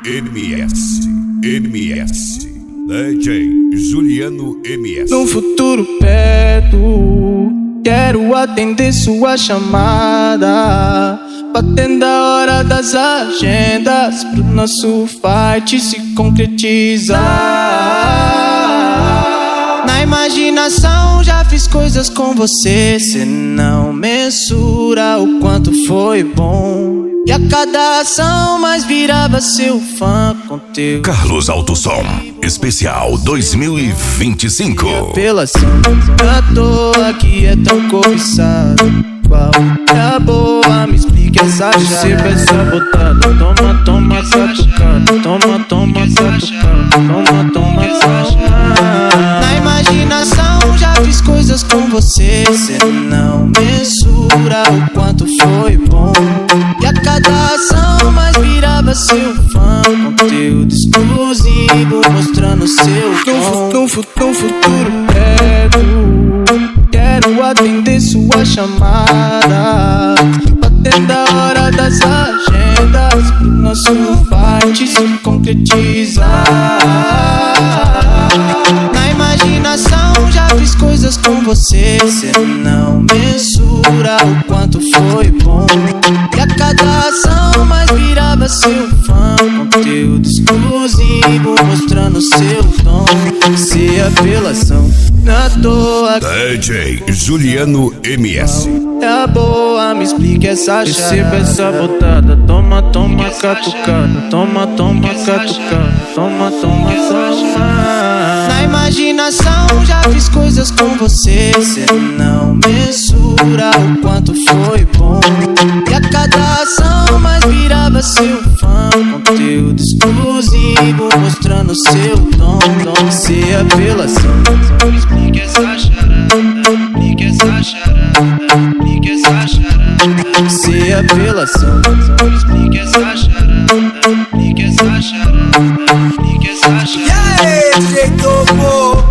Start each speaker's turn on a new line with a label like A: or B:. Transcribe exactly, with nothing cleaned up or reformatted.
A: M S, M S, D J Juliano M S.
B: No futuro perto, quero atender sua chamada, batendo a hora das agendas, pro nosso fight se concretizar. Na imaginação já fiz coisas com você, cê não mensura o quanto foi bom. E a cada ação mais virava seu fã com teu
C: Carlos Autosom Especial dois mil e vinte e cinco.
B: apelação. À toa que é tão cobiçado, qual é a boa? Me explique essa chave. Receba essa botada, toma, toma, catucada. Toma, toma, catucada. Toma, toma, catucada. Na imaginação já fiz coisas com você, cê não mensura o quanto foi bom. E a cada ação mais virava seu fã, conteúdo exclusivo mostrando seu tom. No, fu no futuro perto, quero atender sua chamada, batendo a hora das agendas, pro nosso fight se concretizar. Na imaginação já fiz coisas com você, cê não mensura o quanto foi bom. E a cada ação mais virava seu fã, conteúdo exclusivo mostrando seu tom. Se apelação, na toa
A: D J Juliano M S.
B: é a boa, me explique essa chave. Receba essa botada, toma, toma, catucada. Toma, toma, catucada. Toma, toma, toma. Na imaginação já fiz coisas com você, cê não mensura o quanto foi bom. E a cada ação mais virava seu fã, conteúdo exclusivo mostrando seu tom. Se apelação, me explique essa charada, me explique essa charada, me explique essa charada. Se apelação, me explique essa charada, me explique essa charada, me explique essa charada.
D: E aí, D J Topo?